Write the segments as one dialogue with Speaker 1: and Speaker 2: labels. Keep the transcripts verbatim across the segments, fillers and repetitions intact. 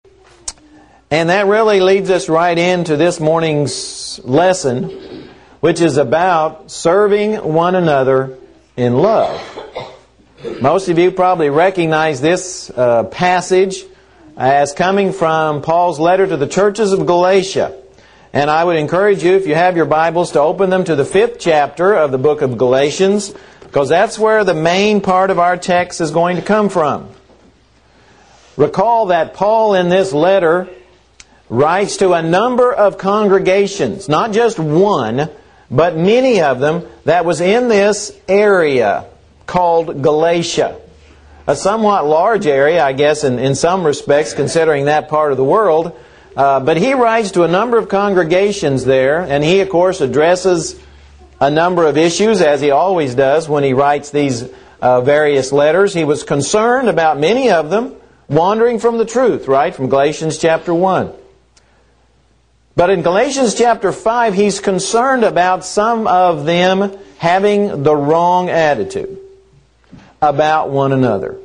Speaker 1: And that really leads us right into this morning's lesson, which is about serving one another in love. Most of you probably recognize this uh, passage as coming from Paul's letter to the churches of Galatia. And I would encourage you, if you have your Bibles, to open them to the fifth chapter of the book of Galatians, because that's where the main part of our text is going to come from. Recall that Paul in this letter writes to a number of congregations, not just one, but many of them that was in this area called Galatia. A somewhat large area, I guess, in, in some respects, considering that part of the world. Uh, but he writes to a number of congregations there, and he, of course, addresses a number of issues, as he always does when he writes these uh, various letters. He was concerned about many of them wandering from the truth, right, from Galatians chapter one. But in Galatians chapter five, he's concerned about some of them having the wrong attitude about one another.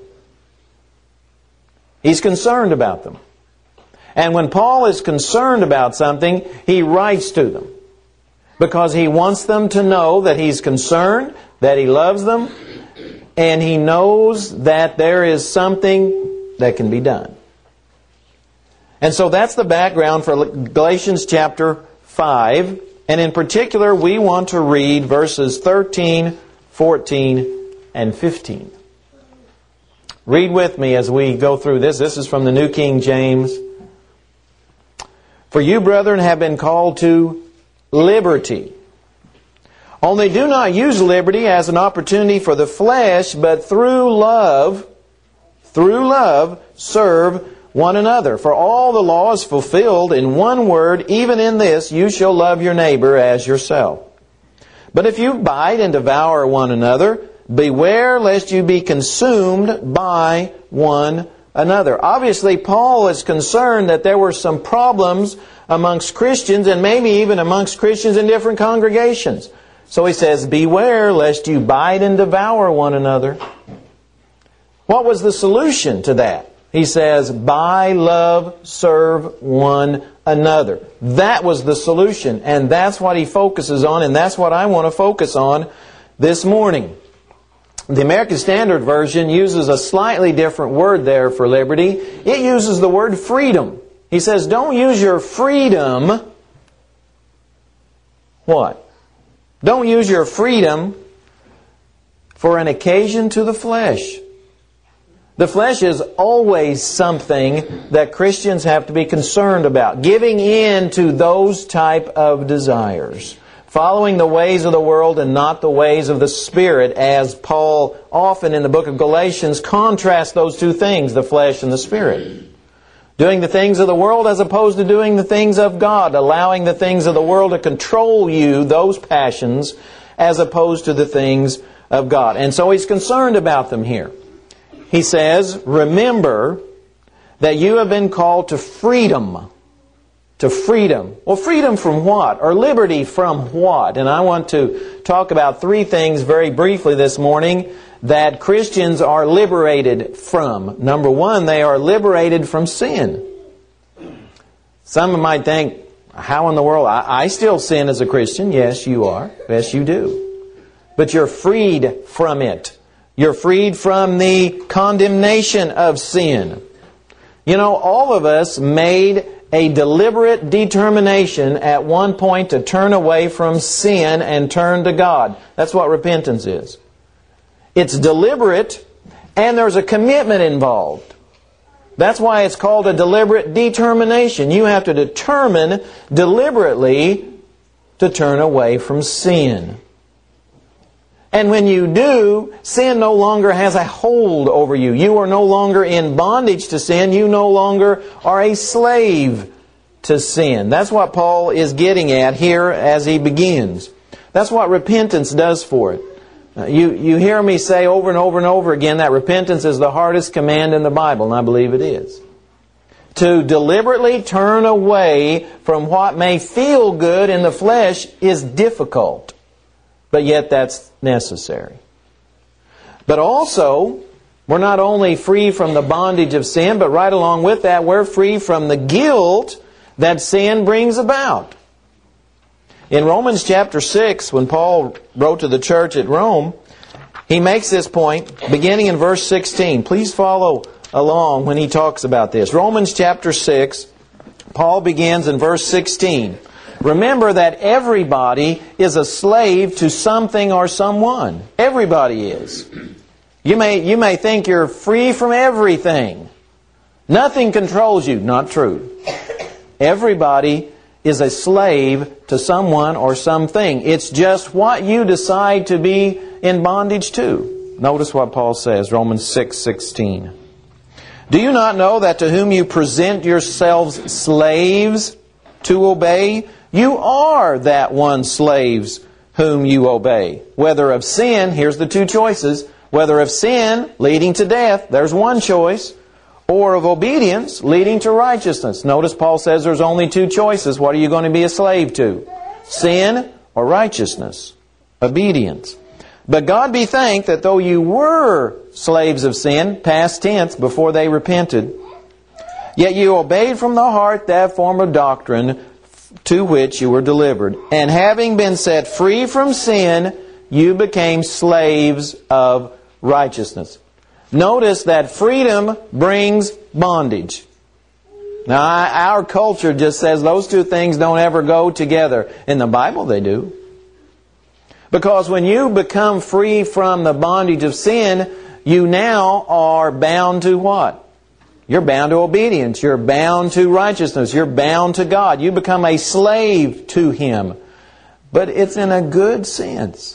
Speaker 1: He's concerned about them. And when Paul is concerned about something, he writes to them, because he wants them to know that he's concerned, that he loves them, and he knows that there is something that can be done. And so that's the background for Galatians chapter five. And in particular, we want to read verses thirteen, fourteen, and fifteen. Read with me as we go through this. This is from the New King James. For you, brethren, have been called to liberty. Only do not use liberty as an opportunity for the flesh, but through love, through love, serve one another. For all the law is fulfilled in one word, even in this, you shall love your neighbor as yourself. But if you bite and devour one another, beware lest you be consumed by one another. Obviously, Paul is concerned that there were some problems amongst Christians, and maybe even amongst Christians in different congregations. So he says, beware lest you bite and devour one another. What was the solution to that? He says, by love serve one another. That was the solution, and that's what he focuses on, and that's what I want to focus on this morning. The American Standard Version uses a slightly different word there for liberty. It uses the word freedom. He says, don't use your freedom. What? Don't use your freedom for an occasion to the flesh. The flesh is always something that Christians have to be concerned about. Giving in to those type of desires. Following the ways of the world and not the ways of the Spirit, as Paul often in the book of Galatians contrasts those two things, the flesh and the Spirit. Doing the things of the world as opposed to doing the things of God. Allowing the things of the world to control you, those passions, as opposed to the things of God. And so he's concerned about them here. He says, remember that you have been called to freedom. To freedom. Well, freedom from what? Or liberty from what? And I want to talk about three things very briefly this morning that Christians are liberated from. Number one, they are liberated from sin. Some might think, how in the world? I, I still sin as a Christian. Yes, you are. Yes, you do. But you're freed from it. You're freed from the condemnation of sin. You know, all of us made a deliberate determination at one point to turn away from sin and turn to God. That's what repentance is. It's deliberate, and there's a commitment involved. That's why it's called a deliberate determination. You have to determine deliberately to turn away from sin. And when you do, sin no longer has a hold over you. You are no longer in bondage to sin. You no longer are a slave to sin. That's what Paul is getting at here as he begins. That's what repentance does for it. Uh, you, you hear me say over and over and over again that repentance is the hardest command in the Bible, and I believe it is. To deliberately turn away from what may feel good in the flesh is difficult. But yet that's necessary. But also, We're not only free from the bondage of sin, but right along with that, we're free from the guilt that sin brings about. In Romans chapter six, when Paul wrote to the church at Rome, he makes this point beginning in verse sixteen. Please follow along when he talks about this. Romans chapter six, Paul begins in verse sixteen. Remember that everybody is a slave to something or someone. Everybody is. You may, you may think you're free from everything. Nothing controls you. Not true. Everybody is a slave to someone or something. It's just what you decide to be in bondage to. Notice what Paul says, Romans six sixteen. Do you not know that to whom you present yourselves slaves to obey, you are that one slaves whom you obey? Whether of sin, here's the two choices, whether of sin leading to death, there's one choice, or of obedience leading to righteousness. Notice Paul says there's only two choices. What are you going to be a slave to? Sin or righteousness? Obedience. But God be thanked that though you were slaves of sin, past tense, before they repented, yet you obeyed from the heart that form of doctrine to which you were delivered. And having been set free from sin, you became slaves of righteousness. Notice that freedom brings bondage. Now, our culture just says those two things don't ever go together. In the Bible, they do. Because when you become free from the bondage of sin, you now are bound to what? You're bound to obedience. You're bound to righteousness. You're bound to God. You become a slave to Him. But it's in a good sense.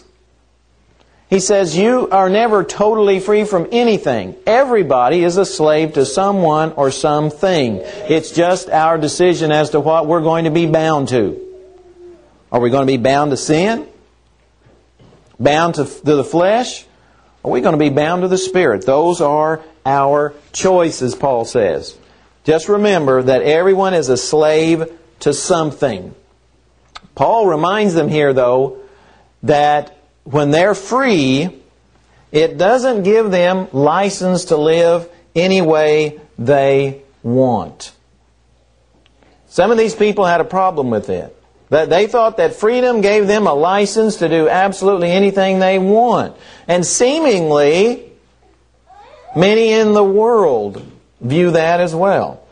Speaker 1: He says you are never totally free from anything. Everybody is a slave to someone or something. It's just our decision as to what we're going to be bound to. Are we going to be bound to sin? Bound to, to the flesh? Or are we going to be bound to the Spirit? Those are our choices, Paul says. Just remember that everyone is a slave to something. Paul reminds them here, though, that when they're free, it doesn't give them license to live any way they want. Some of these people had a problem with it. That they thought that freedom gave them a license to do absolutely anything they want. And seemingly, many in the world view that as well.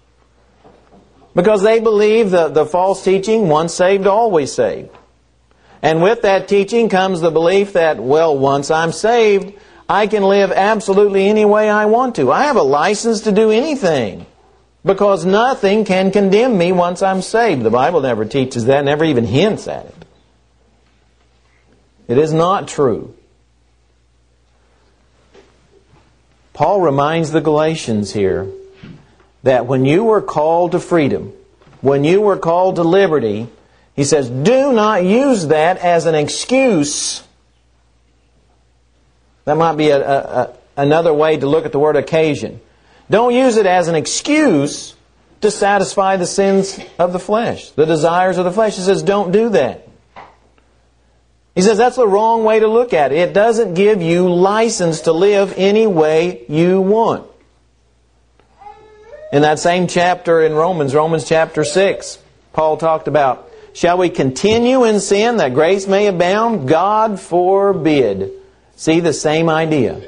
Speaker 1: Because they believe the, the false teaching, once saved, always saved. And with that teaching comes the belief that, well, once I'm saved, I can live absolutely any way I want to. I have a license to do anything. Because nothing can condemn me once I'm saved. The Bible never teaches that, never even hints at it. It is not true. Paul reminds the Galatians here that when you were called to freedom, when you were called to liberty, he says, do not use that as an excuse. That might be a, a, a, another way to look at the word occasion. Don't use it as an excuse to satisfy the sins of the flesh, the desires of the flesh. He says, don't do that. He says that's the wrong way to look at it. It doesn't give you license to live any way you want. In that same chapter in Romans, Romans chapter six, Paul talked about, shall we continue in sin that grace may abound? God forbid. See, the same idea.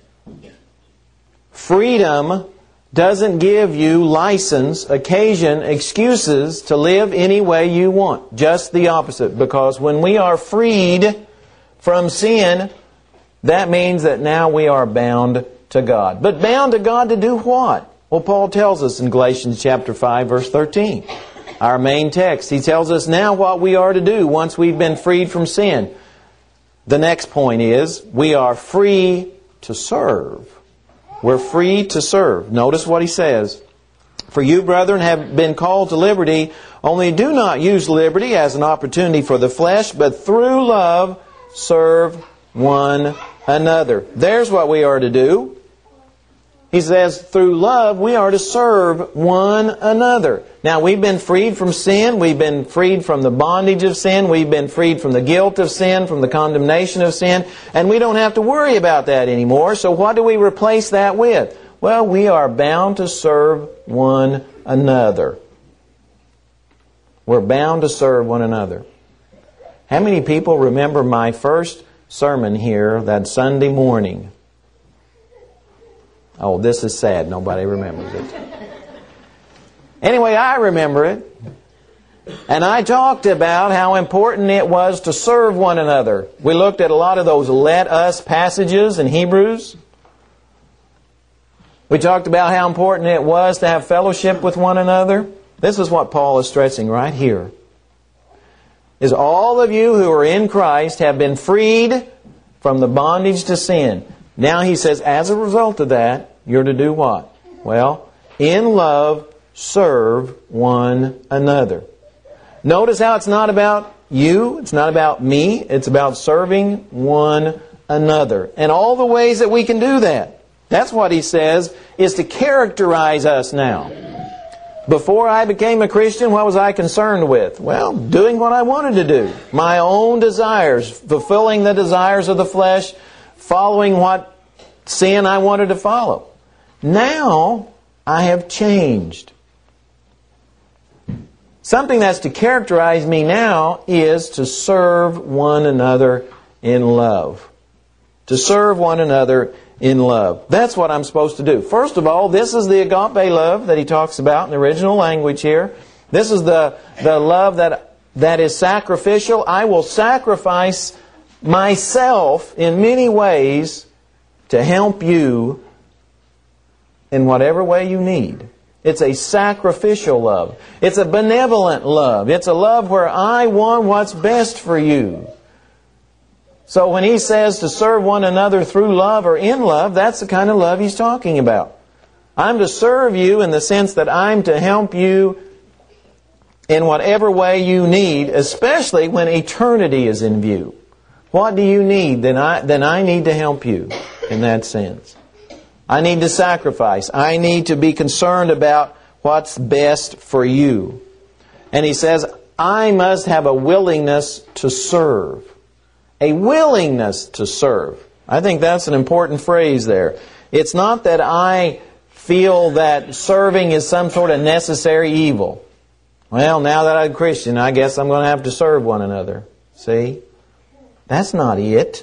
Speaker 1: Freedom doesn't give you license, occasion, excuses to live any way you want. Just the opposite. Because when we are freed from sin, that means that now we are bound to God. But bound to God to do what? Well, Paul tells us in Galatians chapter five, verse thirteen. Our main text. He tells us now what we are to do once we've been freed from sin. The next point is, we are free to serve. We're free to serve. Notice what he says. For you, brethren, have been called to liberty, only do not use liberty as an opportunity for the flesh, but through love serve one another. There's what we are to do. He says, through love, we are to serve one another. Now, we've been freed from sin. We've been freed from the bondage of sin. We've been freed from the guilt of sin, from the condemnation of sin. And we don't have to worry about that anymore. So what do we replace that with? Well, we are bound to serve one another. We're bound to serve one another. How many people remember my first sermon here that Sunday morning? Oh, this is sad. Nobody remembers it. Anyway, I remember it. And I talked about how important it was to serve one another. We looked at a lot of those let us passages in Hebrews. We talked about how important it was to have fellowship with one another. This is what Paul is stressing right here. Is all of you who are in Christ have been freed from the bondage to sin. Now he says, as a result of that, you're to do what? Well, in love, serve one another. Notice how it's not about you, it's not about me, it's about serving one another. And all the ways that we can do that. That's what he says is to characterize us now. Before I became a Christian, what was I concerned with? Well, doing what I wanted to do. My own desires, fulfilling the desires of the flesh, following what sin I wanted to follow. Now, I have changed. Something that's to characterize me now is to serve one another in love. To serve one another in love. That's what I'm supposed to do. First of all, this is the agape love that he talks about in the original language here. This is the, the love that, that is sacrificial. I will sacrifice myself in many ways to help you in whatever way you need. It's a sacrificial love. It's a benevolent love. It's a love where I want what's best for you. So when he says to serve one another through love or in love, that's the kind of love he's talking about. I'm to serve you in the sense that I'm to help you in whatever way you need, especially when eternity is in view. What do you need? Then I, then I need to help you in that sense. I need to sacrifice. I need to be concerned about what's best for you. And he says, I must have a willingness to serve. A willingness to serve. I think that's an important phrase there. It's not that I feel that serving is some sort of necessary evil. Well, now that I'm a Christian, I guess I'm going to have to serve one another. See? That's not it.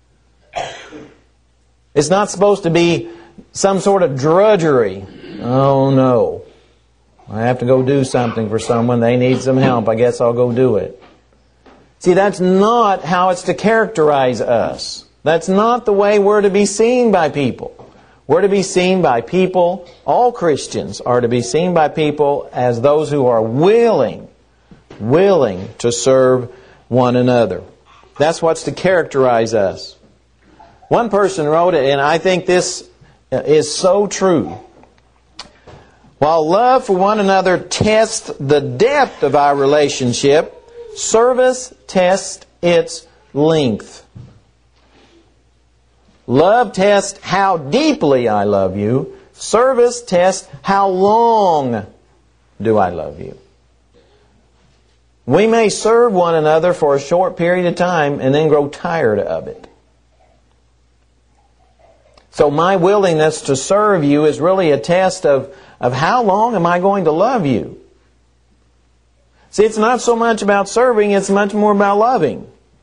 Speaker 1: It's not supposed to be some sort of drudgery. Oh no. I have to go do something for someone. They need some help. I guess I'll go do it. See, that's not how it's to characterize us. That's not the way we're to be seen by people. We're to be seen by people, all Christians are to be seen by people as those who are willing, willing to serve one another. That's what's to characterize us. One person wrote it, and I think this is so true. While love for one another tests the depth of our relationship, service tests its length. Love tests how deeply I love you. Service tests how long do I love you. We may serve one another for a short period of time and then grow tired of it. So my willingness to serve you is really a test of, of how long am I going to love you. See, it's not so much about serving, it's much more about loving.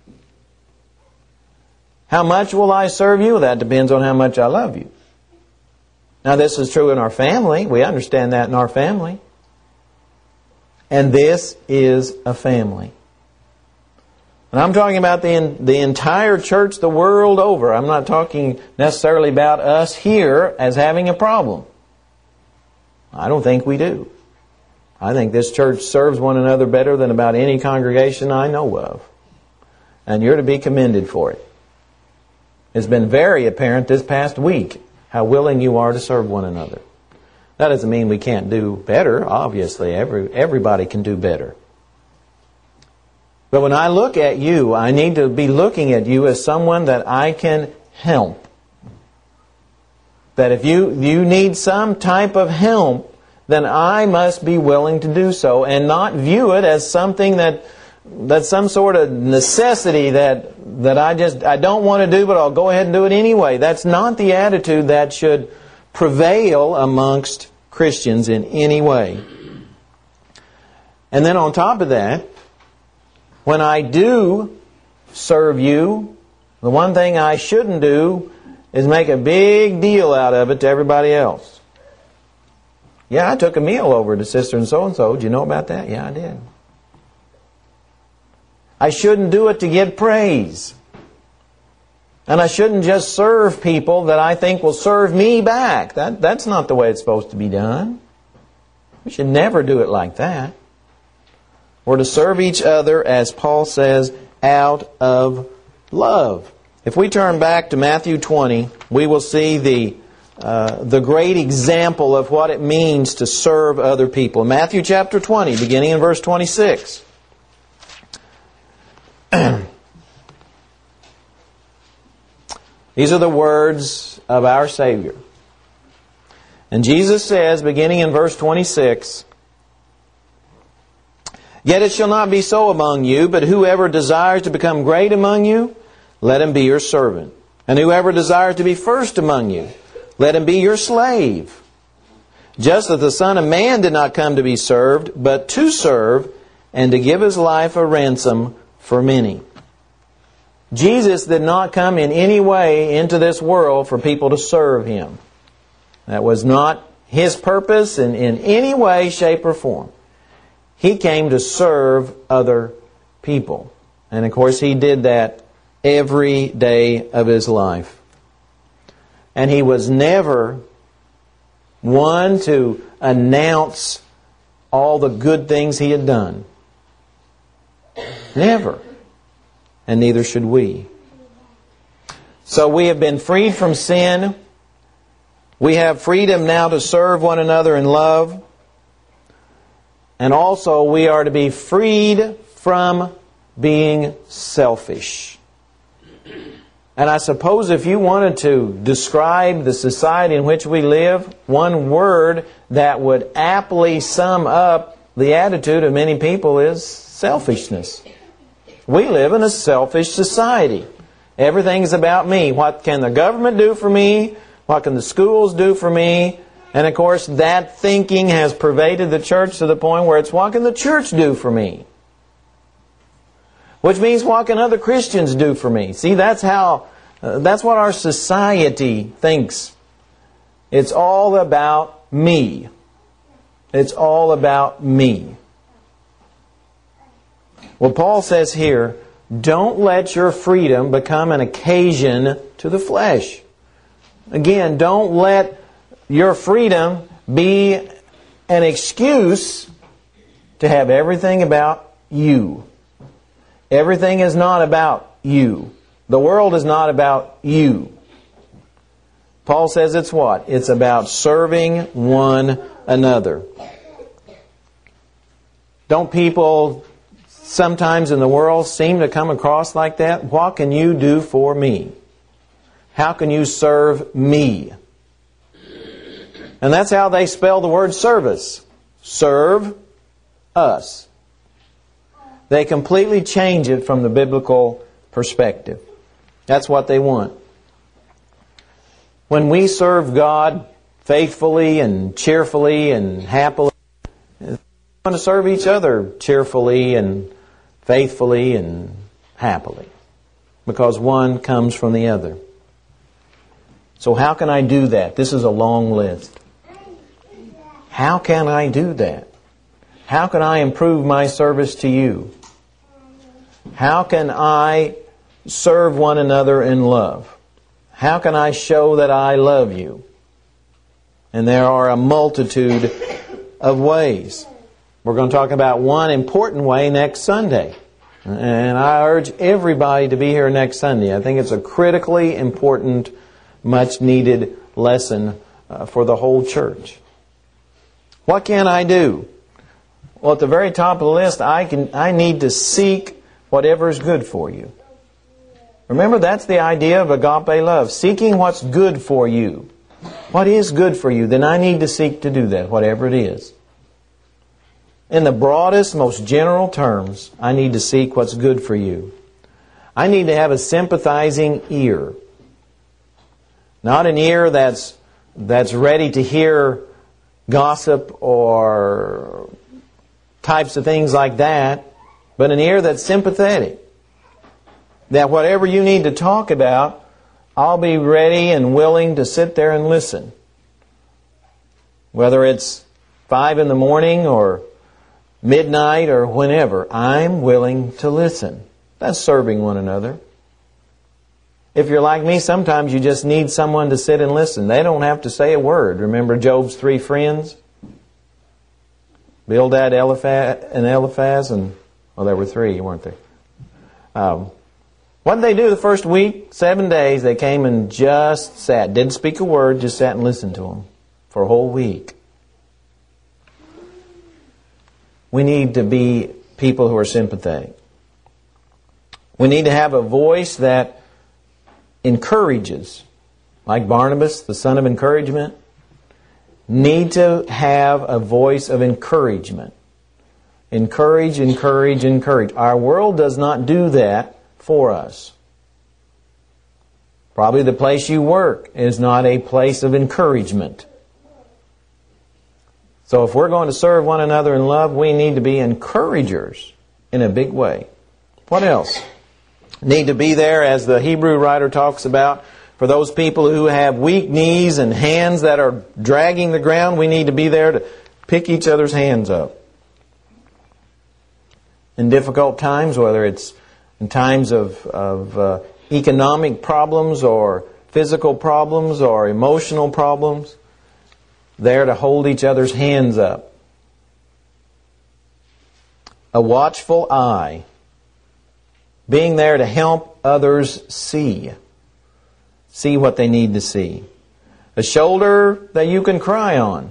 Speaker 1: How much will I serve you? That depends on how much I love you. Now, this is true in our family. We understand that in our family. And this is a family. And I'm talking about the, the entire church the world over. I'm not talking necessarily about us here as having a problem. I don't think we do. I think this church serves one another better than about any congregation I know of. And you're to be commended for it. It's been very apparent this past week how willing you are to serve one another. That doesn't mean we can't do better. Obviously, every everybody can do better. But when I look at you, I need to be looking at you as someone that I can help. That if you, you need some type of help, then I must be willing to do so and not view it as something that that's some sort of necessity that that I just I don't want to do, but I'll go ahead and do it anyway. That's not the attitude that should prevail amongst Christians in any way. And then on top of that, when I do serve you, the one thing I shouldn't do is make a big deal out of it to everybody else. Yeah, I took a meal over to sister and so-and-so. Did you know about that? Yeah, I did. I shouldn't do it to get praise. And I shouldn't just serve people that I think will serve me back. That, that's not the way it's supposed to be done. We should never do it like that. We're to serve each other, as Paul says, out of love. If we turn back to Matthew twenty, we will see the uh, the great example of what it means to serve other people. Matthew chapter twenty, beginning in verse twenty-six. These are the words of our Savior. And Jesus says, beginning in verse twenty-six, "Yet it shall not be so among you, but whoever desires to become great among you, let him be your servant. And whoever desires to be first among you, let him be your slave. Just as the Son of Man did not come to be served, but to serve, and to give His life a ransom for many." Jesus did not come in any way into this world for people to serve Him. That was not His purpose in, in any way, shape, or form. He came to serve other people. And of course He did that every day of His life. And He was never one to announce all the good things He had done. Never. And neither should we. So we have been freed from sin. We have freedom now to serve one another in love. And also we are to be freed from being selfish. And I suppose if you wanted to describe the society in which we live, one word that would aptly sum up the attitude of many people is selfishness. We live in a selfish society. Everything is about me. What can the government do for me? What can the schools do for me? And of course, that thinking has pervaded the church to the point where it's, what can the church do for me? Which means, what can other Christians do for me? See, that's how, uh, that's what our society thinks. It's all about me. It's all about me. Well, Paul says here, don't let your freedom become an occasion to the flesh. Again, don't let your freedom be an excuse to have everything about you. Everything is not about you. The world is not about you. Paul says it's what? It's about serving one another. Don't people sometimes in the world seem to come across like that? What can you do for me? How can you serve me? And that's how they spell the word service. Serve us. They completely change it from the biblical perspective. That's what they want. When we serve God faithfully and cheerfully and happily, we want to serve each other cheerfully and faithfully and happily, because one comes from the other. So how can I do that? This is a long list. How can I do that? How can I improve my service to you? How can I serve one another in love? How can I show that I love you? And there are a multitude of ways. We're going to talk about one important way next Sunday. And I urge everybody to be here next Sunday. I think it's a critically important, much needed lesson uh, for the whole church. What can I do? Well, at the very top of the list, I can I need to seek whatever is good for you. Remember, that's the idea of agape love. Seeking what's good for you. what is good for you, then I need to seek to do that, whatever it is. In the broadest, most general terms, I need to seek what's good for you. I need to have a sympathizing ear. Not an ear that's that's ready to hear gossip or types of things like that, but an ear that's sympathetic. That whatever you need to talk about, I'll be ready and willing to sit there and listen. Whether it's five in the morning or midnight or whenever, I'm willing to listen. That's serving one another. If you're like me, sometimes you just need someone to sit and listen. They don't have to say a word. Remember Job's three friends? Bildad, Eliphaz, and Eliphaz, and well, there were three, weren't there? Um, what did they do the first week? Seven days, they came and just sat. Didn't speak a word, just sat and listened to them for a whole week. We need to be people who are sympathetic. We need to have a voice that encourages, like Barnabas, the son of encouragement. Need to have a voice of encouragement. Encourage, encourage, encourage. Our world does not do that for us. Probably the place you work is not a place of encouragement. So if we're going to serve one another in love, we need to be encouragers in a big way. What else? Need to be there, as the Hebrew writer talks about, for those people who have weak knees and hands that are dragging the ground. We need to be there to pick each other's hands up. In difficult times, whether it's in times of, of uh, economic problems or physical problems or emotional problems, there to hold each other's hands up. A watchful eye. Being there to help others see. See what they need to see. A shoulder that you can cry on.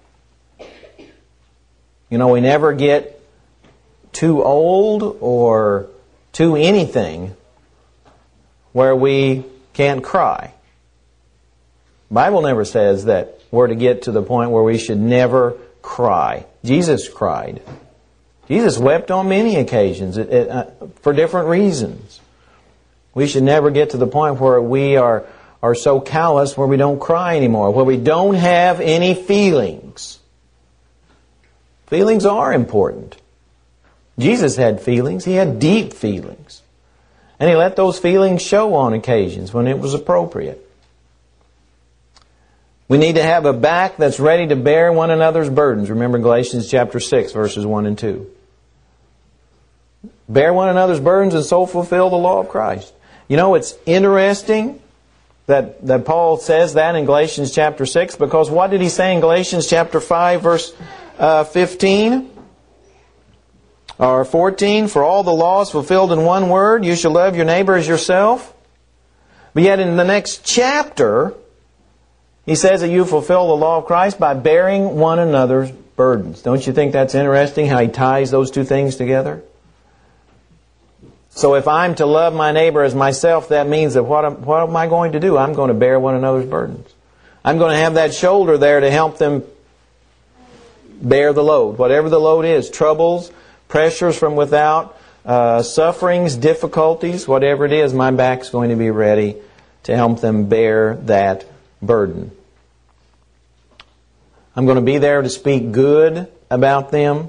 Speaker 1: You know, we never get too old or too anything where we can't cry. The Bible never says that we're to get to the point where we should never cry. Jesus cried. Jesus wept on many occasions it, it, uh, for different reasons. We should never get to the point where we are, are so callous where we don't cry anymore, where we don't have any feelings. Feelings are important. Jesus had feelings. He had deep feelings. And He let those feelings show on occasions when it was appropriate. We need to have a back that's ready to bear one another's burdens. Remember Galatians chapter six, verses one and two. Bear one another's burdens and so fulfill the law of Christ. You know, it's interesting that, that Paul says that in Galatians chapter six, because what did he say in Galatians chapter five, verse uh, fifteen? Or fourteen, for all the law is fulfilled in one word, you shall love your neighbor as yourself. But yet in the next chapter, he says that you fulfill the law of Christ by bearing one another's burdens. Don't you think that's interesting how he ties those two things together? So if I'm to love my neighbor as myself, that means that what am, what am I going to do? I'm going to bear one another's burdens. I'm going to have that shoulder there to help them bear the load. Whatever the load is, troubles, pressures from without, uh, sufferings, difficulties, whatever it is, my back's going to be ready to help them bear that burden. I'm going to be there to speak good about them,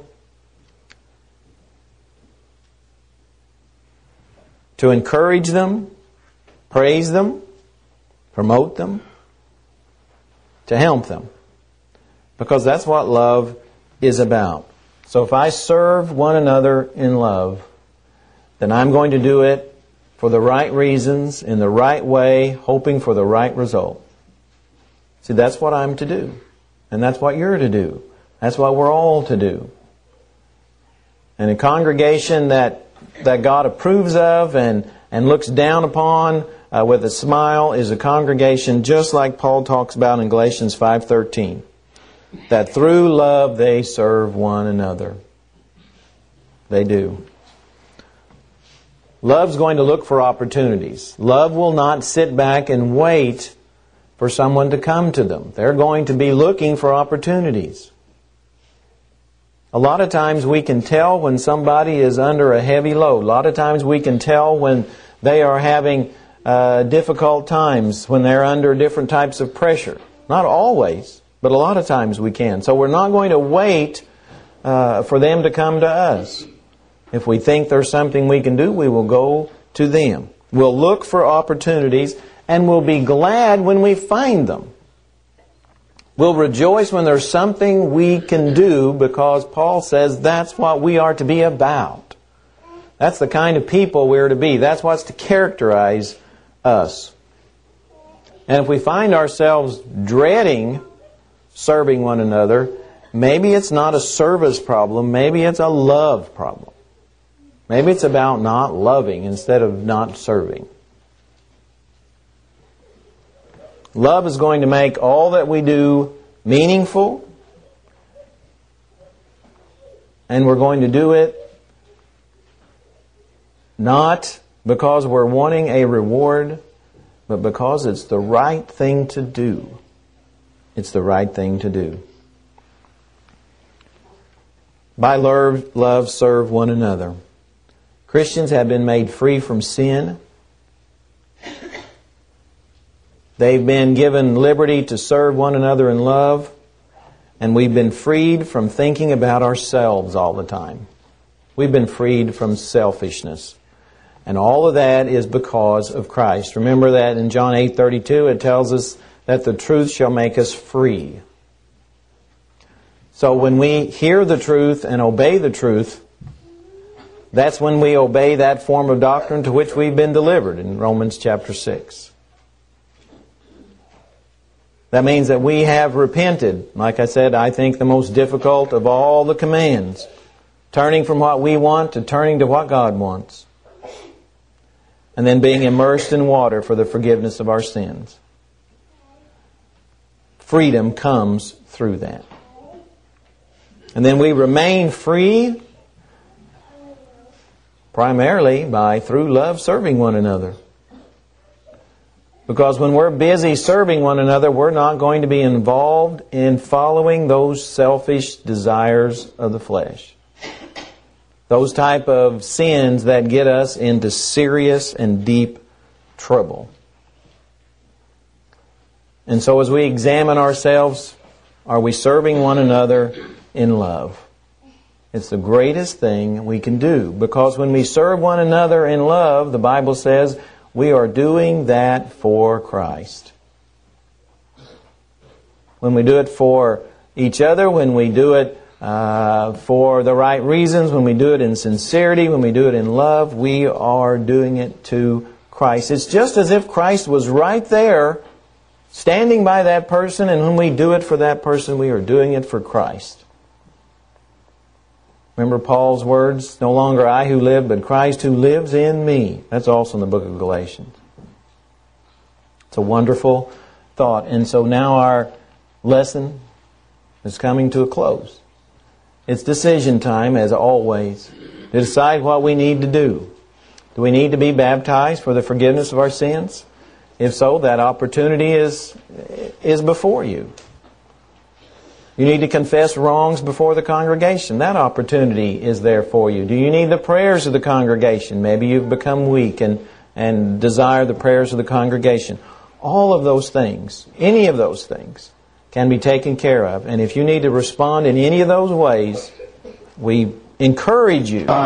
Speaker 1: to encourage them, praise them, promote them, to help them. Because that's what love is about. So if I serve one another in love, then I'm going to do it for the right reasons, in the right way, hoping for the right result. See, that's what I'm to do. And that's what you're to do. That's what we're all to do. And a congregation that that God approves of and, and looks down upon uh, with a smile is a congregation just like Paul talks about in Galatians five thirteen. That through love they serve one another. They do. Love's going to look for opportunities. Love will not sit back and wait for someone to come to them. They're going to be looking for opportunities. A lot of times we can tell when somebody is under a heavy load. A lot of times we can tell when they are having uh, difficult times, when they're under different types of pressure. Not always, but a lot of times we can. So we're not going to wait uh, for them to come to us. If we think there's something we can do, we will go to them. We'll look for opportunities, and we'll be glad when we find them. We'll rejoice when there's something we can do, because Paul says that's what we are to be about. That's the kind of people we're to be. That's what's to characterize us. And if we find ourselves dreading serving one another, maybe it's not a service problem, maybe it's a love problem. Maybe it's about not loving instead of not serving. Love is going to make all that we do meaningful, and we're going to do it not because we're wanting a reward, but because it's the right thing to do. It's the right thing to do. By love, love serve one another. Christians have been made free from sin. They've been given liberty to serve one another in love. And we've been freed from thinking about ourselves all the time. We've been freed from selfishness. And all of that is because of Christ. Remember that in John eight thirty-two it tells us that the truth shall make us free. So when we hear the truth and obey the truth, that's when we obey that form of doctrine to which we've been delivered in Romans chapter six. That means that we have repented. Like I said, I think the most difficult of all the commands. Turning from what we want to turning to what God wants. And then being immersed in water for the forgiveness of our sins. Freedom comes through that. And then we remain free primarily by, through love, serving one another. Because when we're busy serving one another, we're not going to be involved in following those selfish desires of the flesh. Those type of sins that get us into serious and deep trouble. And so as we examine ourselves, are we serving one another in love? It's the greatest thing we can do. Because when we serve one another in love, the Bible says, we are doing that for Christ. When we do it for each other, when we do it uh, for the right reasons, when we do it in sincerity, when we do it in love, we are doing it to Christ. It's just as if Christ was right there, standing by that person, and when we do it for that person, we are doing it for Christ. Remember Paul's words, no longer I who live, but Christ who lives in me. That's also in the book of Galatians. It's a wonderful thought. And so now our lesson is coming to a close. It's decision time, as always, to decide what we need to do. Do we need to be baptized for the forgiveness of our sins? If so, that opportunity is, is before you. You need to confess wrongs before the congregation. That opportunity is there for you. Do you need the prayers of the congregation? Maybe you've become weak and, and desire the prayers of the congregation. All of those things, any of those things, can be taken care of. And if you need to respond in any of those ways, we encourage you